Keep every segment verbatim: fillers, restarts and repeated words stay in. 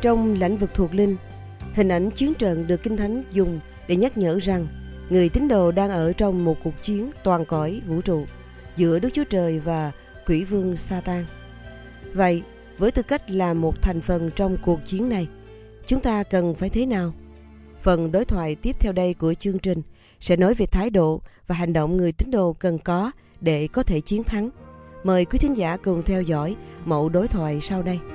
Trong lĩnh vực thuộc linh, hình ảnh chiến trận được Kinh Thánh dùng để nhắc nhở rằng người tín đồ đang ở trong một cuộc chiến toàn cõi vũ trụ giữa Đức Chúa Trời và quỷ vương Sa-tan. Vậy, với tư cách là một thành phần trong cuộc chiến này, chúng ta cần phải thế nào? Phần đối thoại tiếp theo đây của chương trình sẽ nói về thái độ và hành động người tín đồ cần có để có thể chiến thắng. Mời quý thính giả cùng theo dõi mẫu đối thoại sau đây.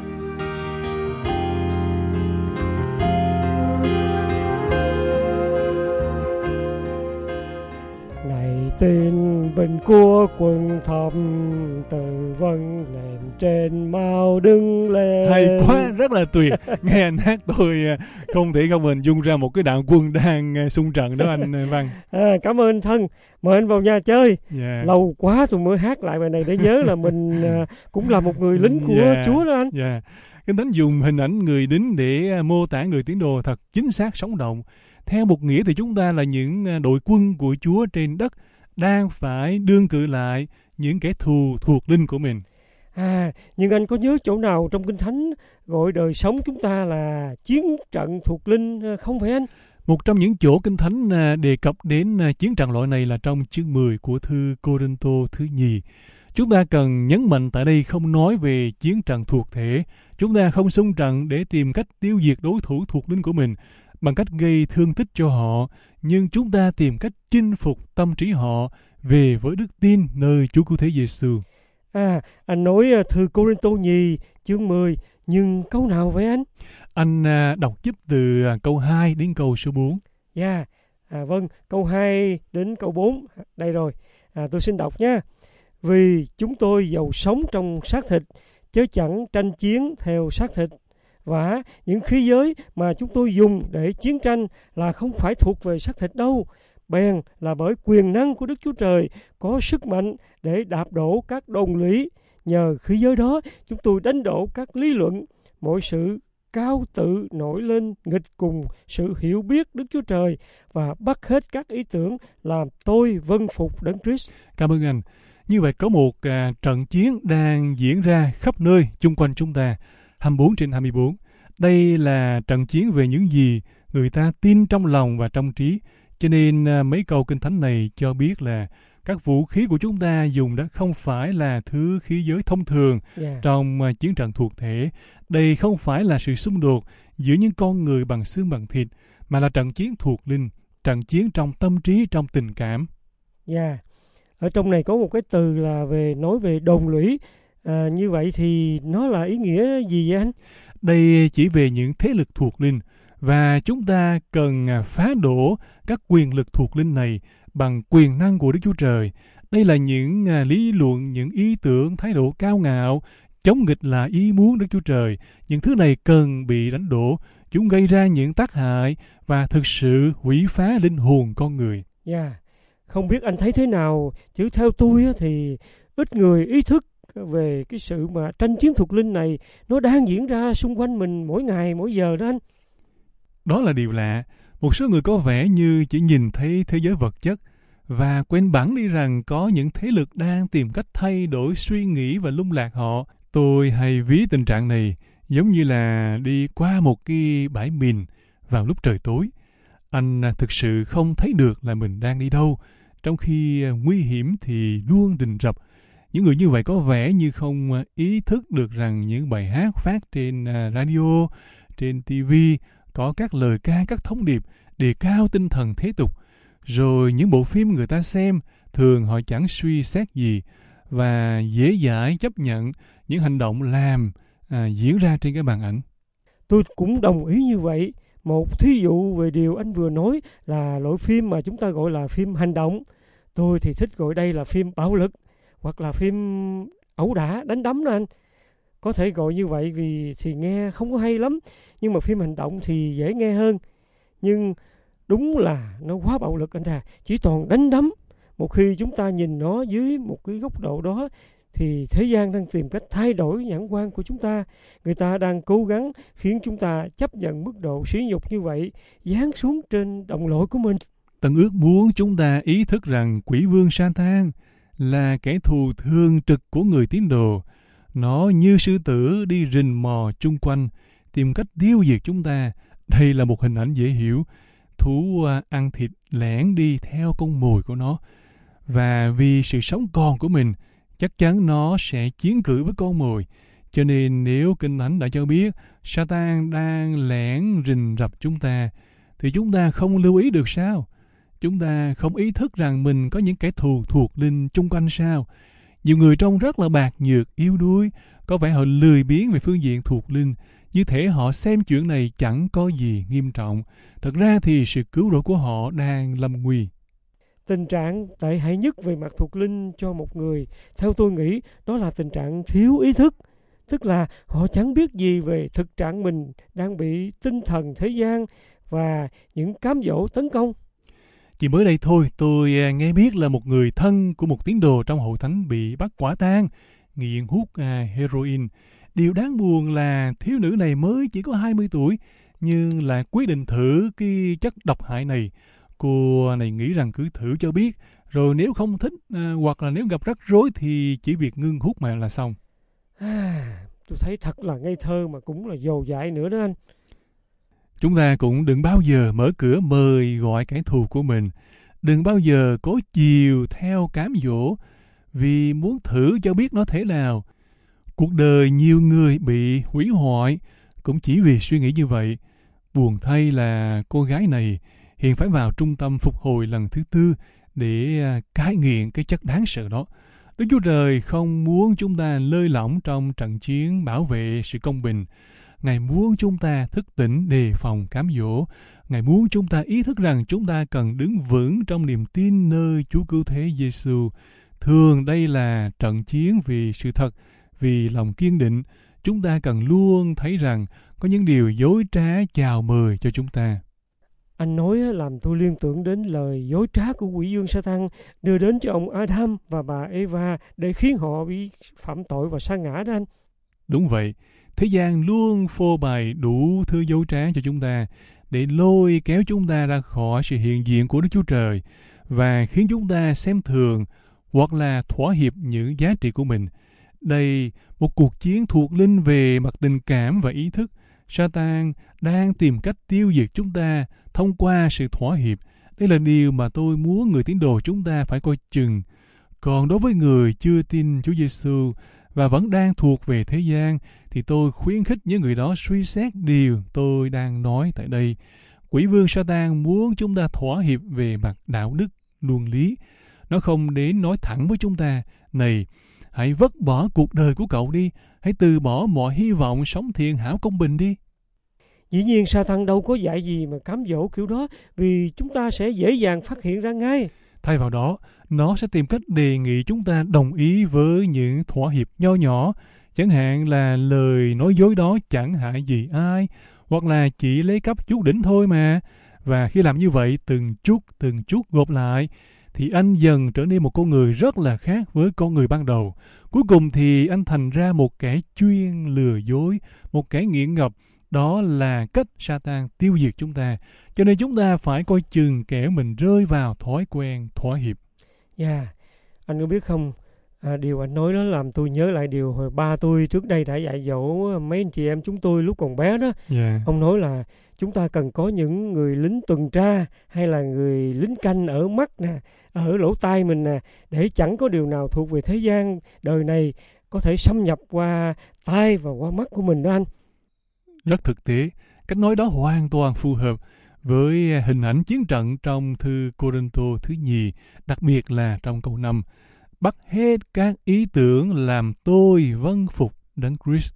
Tin bình của quân thầm từ vân nền trên mau đứng lên. Hay quá, rất là tuyệt. Nghe anh hát tôi không thể không hình dung ra một cái đạo quân đang xung trận đó anh Văn. À, cảm ơn anh Thân. Mời anh vào nhà chơi. Yeah. Lâu quá tôi mới hát lại bài này để nhớ là mình cũng là một người lính của yeah. Chúa đó anh. Yeah. Kinh Thánh dùng hình ảnh người lính để mô tả người tín đồ thật chính xác, sống động. Theo một nghĩa thì chúng ta là những đội quân của Chúa trên đất đang phải đương cự lại những kẻ thù thuộc linh của mình. À, nhưng anh có nhớ chỗ nào trong Kinh Thánh gọi đời sống chúng ta là chiến trận thuộc linh không phải anh? Một trong những chỗ Kinh Thánh đề cập đến chiến trận loại này là trong chương mười của thư Cô-rinh-tô thứ nhì. Chúng ta cần nhấn mạnh tại đây không nói về chiến trận thuộc thể. Chúng ta không xung trận để tìm cách tiêu diệt đối thủ thuộc linh của mình bằng cách gây thương tích cho họ, nhưng chúng ta tìm cách chinh phục tâm trí họ về với đức tin nơi Chúa Cứu Thế Giêsu. À, anh nói thư Cô-rinh-tô nhì chương mười, nhưng câu nào vậy anh? Anh đọc giúp từ câu hai đến câu số bốn. Dạ, yeah. à, vâng, câu hai đến câu bốn. Đây rồi, à, tôi xin đọc nha. Vì chúng tôi dầu sống trong xác thịt, chớ chẳng tranh chiến theo xác thịt. Và những khí giới mà chúng tôi dùng để chiến tranh là không phải thuộc về xác thịt đâu, bèn là bởi quyền năng của Đức Chúa Trời có sức mạnh để đạp đổ các đồn lũy. Nhờ khí giới đó, chúng tôi đánh đổ các lý luận, mọi sự cao tự nổi lên nghịch cùng sự hiểu biết Đức Chúa Trời và bắt hết các ý tưởng làm tôi vâng phục Đấng Christ. Cảm ơn anh. Như vậy có một à, trận chiến đang diễn ra khắp nơi chung quanh chúng ta, hai mươi bốn trên hai mươi bốn. Đây là trận chiến về những gì người ta tin trong lòng và trong trí. Cho nên à, mấy câu Kinh Thánh này cho biết là các vũ khí của chúng ta dùng đó không phải là thứ khí giới thông thường yeah. trong à, chiến trận thuộc thể. Đây không phải là sự xung đột giữa những con người bằng xương bằng thịt, mà là trận chiến thuộc linh, trận chiến trong tâm trí, trong tình cảm. Dạ. Yeah. Ở trong này có một cái từ là về nói về đồn lũy. À, như vậy thì nó là ý nghĩa gì vậy anh? Đây chỉ về những thế lực thuộc linh, và chúng ta cần phá đổ các quyền lực thuộc linh này bằng quyền năng của Đức Chúa Trời. Đây là những lý luận, những ý tưởng, thái độ cao ngạo, chống nghịch lại ý muốn Đức Chúa Trời. Những thứ này cần bị đánh đổ. Chúng gây ra những tác hại và thực sự hủy phá linh hồn con người. Dạ. Yeah. Không biết anh thấy thế nào, chứ theo tôi thì ít người ý thức về cái sự mà tranh chiến thuộc linh này nó đang diễn ra xung quanh mình mỗi ngày, mỗi giờ đó anh. Đó là điều lạ. Một số người có vẻ như chỉ nhìn thấy thế giới vật chất và quên bẵng đi rằng có những thế lực đang tìm cách thay đổi suy nghĩ và lung lạc họ. Tôi hay ví tình trạng này giống như là đi qua một cái bãi mìn vào lúc trời tối. Anh thực sự không thấy được là mình đang đi đâu, trong khi nguy hiểm thì luôn rình rập. Những người như vậy có vẻ như không ý thức được rằng những bài hát phát trên radio, trên ti vi có các lời ca, các thông điệp đề cao tinh thần thế tục. Rồi những bộ phim người ta xem thường họ chẳng suy xét gì và dễ dãi chấp nhận những hành động làm à, diễn ra trên cái màn ảnh. Tôi cũng đồng ý như vậy. Một thí dụ về điều anh vừa nói là loại phim mà chúng ta gọi là phim hành động. Tôi thì thích gọi đây là phim bạo lực hoặc là phim ẩu đả, đánh đấm đó anh. Có thể gọi như vậy vì thì nghe không có hay lắm, nhưng mà phim hành động thì dễ nghe hơn. Nhưng đúng là nó quá bạo lực anh à, chỉ toàn đánh đấm. Một khi chúng ta nhìn nó dưới một cái góc độ đó thì thế gian đang tìm cách thay đổi nhãn quan của chúng ta. Người ta đang cố gắng khiến chúng ta chấp nhận mức độ sỉ nhục như vậy giáng xuống trên đồng loại của mình. Tận ước muốn chúng ta ý thức rằng quỷ vương Sa-tan là kẻ thù thường trực của người tín đồ. Nó như sư tử đi rình mò chung quanh, tìm cách tiêu diệt chúng ta. Đây là một hình ảnh dễ hiểu. Thú ăn thịt lẻn đi theo con mồi của nó. Và vì sự sống còn của mình, chắc chắn nó sẽ chiến cử với con mồi. Cho nên nếu Kinh Thánh đã cho biết Satan đang lẻn rình rập chúng ta, thì chúng ta không lưu ý được sao? Chúng ta không ý thức rằng mình có những kẻ thù thuộc linh chung quanh sao? Nhiều người trông rất là bạc nhược, yếu đuối, có vẻ họ lười biếng về phương diện thuộc linh, như thể họ xem chuyện này chẳng có gì nghiêm trọng. Thật ra thì sự cứu rỗi của họ đang lâm nguy. Tình trạng tệ hại nhất về mặt thuộc linh cho một người, theo tôi nghĩ, đó là tình trạng thiếu ý thức. Tức là họ chẳng biết gì về thực trạng mình đang bị tinh thần thế gian và những cám dỗ tấn công. Chỉ mới đây thôi, tôi nghe biết là một người thân của một tín đồ trong hội thánh bị bắt quả tang nghiện hút à, heroin. Điều đáng buồn là thiếu nữ này mới chỉ có hai mươi tuổi, nhưng lại quyết định thử cái chất độc hại này. Cô này nghĩ rằng cứ thử cho biết, rồi nếu không thích à, hoặc là nếu gặp rắc rối thì chỉ việc ngưng hút mà là xong. À, tôi thấy thật là ngây thơ mà cũng là dồ dại nữa đó anh. Chúng ta cũng đừng bao giờ mở cửa mời gọi kẻ thù của mình. Đừng bao giờ cố chiều theo cám dỗ vì muốn thử cho biết nó thế nào. Cuộc đời nhiều người bị hủy hoại cũng chỉ vì suy nghĩ như vậy. Buồn thay là cô gái này hiện phải vào trung tâm phục hồi lần thứ tư để cai nghiện cái chất đáng sợ đó. Đức Chúa Trời không muốn chúng ta lơi lỏng trong trận chiến bảo vệ sự công bình. Ngài muốn chúng ta thức tỉnh đề phòng cám dỗ. Ngài muốn chúng ta ý thức rằng chúng ta cần đứng vững trong niềm tin nơi Chúa Cứu Thế Giêsu. Thường đây là trận chiến vì sự thật, vì lòng kiên định. Chúng ta cần luôn thấy rằng có những điều dối trá chào mời cho chúng ta. Anh nói làm tôi liên tưởng đến lời dối trá của quỷ vương Satan đưa đến cho ông Adam và bà Eva để khiến họ bị phạm tội và sa ngã đó anh. Đúng vậy. Thế gian luôn phô bày đủ thứ dối trá cho chúng ta để lôi kéo chúng ta ra khỏi sự hiện diện của Đức Chúa Trời và khiến chúng ta xem thường hoặc là thỏa hiệp những giá trị của mình. Đây một cuộc chiến thuộc linh về mặt tình cảm và ý thức. Satan đang tìm cách tiêu diệt chúng ta thông qua sự thỏa hiệp. Đây là điều mà tôi muốn người tín đồ chúng ta phải coi chừng. Còn đối với người chưa tin Chúa Giêsu và vẫn đang thuộc về thế gian, thì tôi khuyến khích những người đó suy xét điều tôi đang nói tại đây. Quỷ vương Satan muốn chúng ta thỏa hiệp về mặt đạo đức, luân lý. Nó không đến nói thẳng với chúng ta, này, hãy vứt bỏ cuộc đời của cậu đi, hãy từ bỏ mọi hy vọng sống thiện hảo công bình đi. Dĩ nhiên Satan đâu có dạy gì mà cám dỗ kiểu đó, vì chúng ta sẽ dễ dàng phát hiện ra ngay. Thay vào đó, nó sẽ tìm cách đề nghị chúng ta đồng ý với những thỏa hiệp nho nhỏ, chẳng hạn là lời nói dối đó chẳng hại gì ai, hoặc là chỉ lấy cắp chút đỉnh thôi mà. Và khi làm như vậy, từng chút, từng chút gộp lại, thì anh dần trở nên một con người rất là khác với con người ban đầu. Cuối cùng thì anh thành ra một kẻ chuyên lừa dối, một kẻ nghiện ngập. Đó là cách Satan tiêu diệt chúng ta. Cho nên chúng ta phải coi chừng kẻ mình rơi vào thói quen thỏa hiệp. Dạ, yeah. Anh có biết không, à, điều anh nói đó làm tôi nhớ lại điều hồi ba tôi trước đây đã dạy dỗ mấy anh chị em chúng tôi lúc còn bé đó. Yeah. Ông nói là chúng ta cần có những người lính tuần tra hay là người lính canh ở mắt nè, ở lỗ tai mình nè, để chẳng có điều nào thuộc về thế gian đời này có thể xâm nhập qua tai và qua mắt của mình đó anh. Rất thực tế, cách nói đó hoàn toàn phù hợp với hình ảnh chiến trận trong thư Cô-rinh-tô thứ nhì, đặc biệt là trong câu năm. Bắt hết các ý tưởng làm tôi vâng phục Đấng Christ.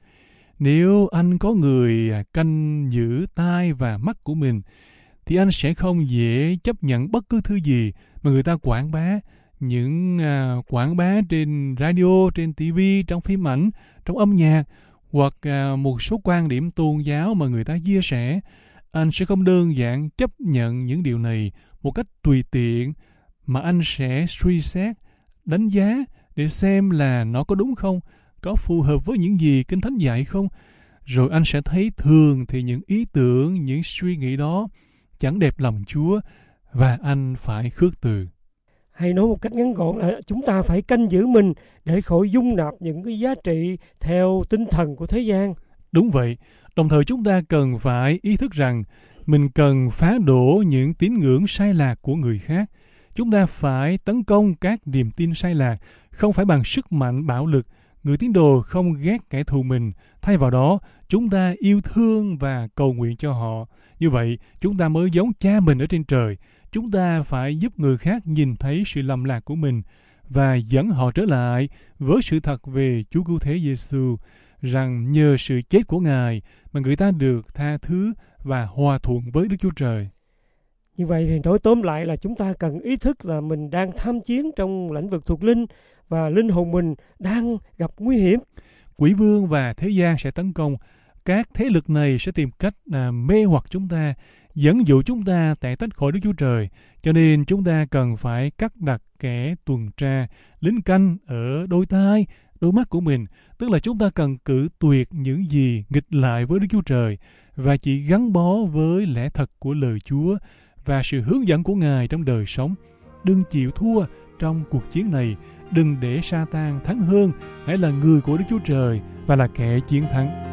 Nếu anh có người canh giữ tai và mắt của mình, thì anh sẽ không dễ chấp nhận bất cứ thứ gì mà người ta quảng bá. Những uh, quảng bá trên radio, trên ti vi, trong phim ảnh, trong âm nhạc, hoặc uh, một số quan điểm tôn giáo mà người ta chia sẻ. Anh sẽ không đơn giản chấp nhận những điều này một cách tùy tiện, mà anh sẽ suy xét, đánh giá để xem là nó có đúng không, có phù hợp với những gì Kinh Thánh dạy không. Rồi anh sẽ thấy thường thì những ý tưởng, những suy nghĩ đó chẳng đẹp lòng Chúa, và anh phải khước từ. Hay nói một cách ngắn gọn là chúng ta phải canh giữ mình để khỏi dung nạp những cái giá trị theo tinh thần của thế gian. Đúng vậy, đồng thời chúng ta cần phải ý thức rằng mình cần phá đổ những tín ngưỡng sai lạc của người khác. Chúng ta phải tấn công các niềm tin sai lạc, không phải bằng sức mạnh bạo lực. Người tín đồ không ghét kẻ thù mình, thay vào đó, chúng ta yêu thương và cầu nguyện cho họ. Như vậy, chúng ta mới giống Cha mình ở trên trời. Chúng ta phải giúp người khác nhìn thấy sự lầm lạc của mình và dẫn họ trở lại với sự thật về Chúa Cứu Thế Giêsu, rằng nhờ sự chết của Ngài mà người ta được tha thứ và hòa thuận với Đức Chúa Trời. Như vậy thì nói tóm lại là chúng ta cần ý thức là mình đang tham chiến trong lĩnh vực thuộc linh và linh hồn mình đang gặp nguy hiểm. Quỷ vương và thế gian sẽ tấn công. Các thế lực này sẽ tìm cách à, mê hoặc chúng ta, dẫn dụ chúng ta tẻ tách khỏi Đức Chúa Trời. Cho nên chúng ta cần phải cắt đặt kẻ tuần tra, lính canh ở đôi tai, đôi mắt của mình. Tức là chúng ta cần cử tuyệt những gì nghịch lại với Đức Chúa Trời và chỉ gắn bó với lẽ thật của lời Chúa và sự hướng dẫn của Ngài trong đời sống. Đừng chịu thua trong cuộc chiến này. Đừng để Sa-tan thắng hơn. Hãy là người của Đức Chúa Trời và là kẻ chiến thắng.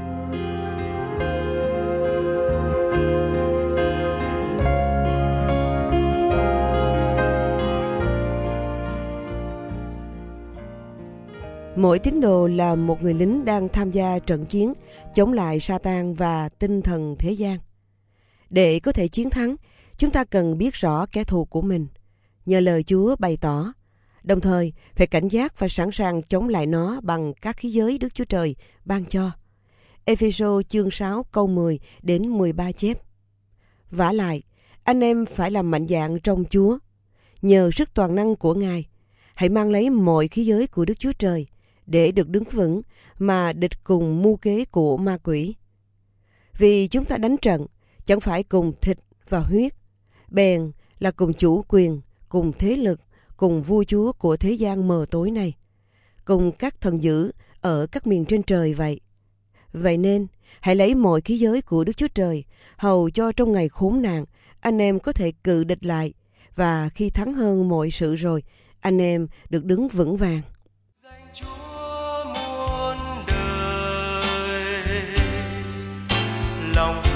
Mỗi tín đồ là một người lính đang tham gia trận chiến chống lại Sa-tan và tinh thần thế gian. Để có thể chiến thắng, chúng ta cần biết rõ kẻ thù của mình, nhờ lời Chúa bày tỏ, đồng thời phải cảnh giác và sẵn sàng chống lại nó bằng các khí giới Đức Chúa Trời ban cho. Ê-phê-sô chương sáu câu mười đến mười ba chép. Vả lại, anh em phải làm mạnh dạn trong Chúa, nhờ sức toàn năng của Ngài. Hãy mang lấy mọi khí giới của Đức Chúa Trời để được đứng vững mà địch cùng mưu kế của ma quỷ. Vì chúng ta đánh trận chẳng phải cùng thịt và huyết, bèn là cùng chủ quyền, cùng thế lực, cùng vua chúa của thế gian mờ tối này, cùng các thần dữ ở các miền trên trời vậy. Vậy nên, hãy lấy mọi khí giới của Đức Chúa Trời, hầu cho trong ngày khốn nạn, anh em có thể cự địch lại, và khi thắng hơn mọi sự rồi, anh em được đứng vững vàng. Danh Chúa muôn đời, lòng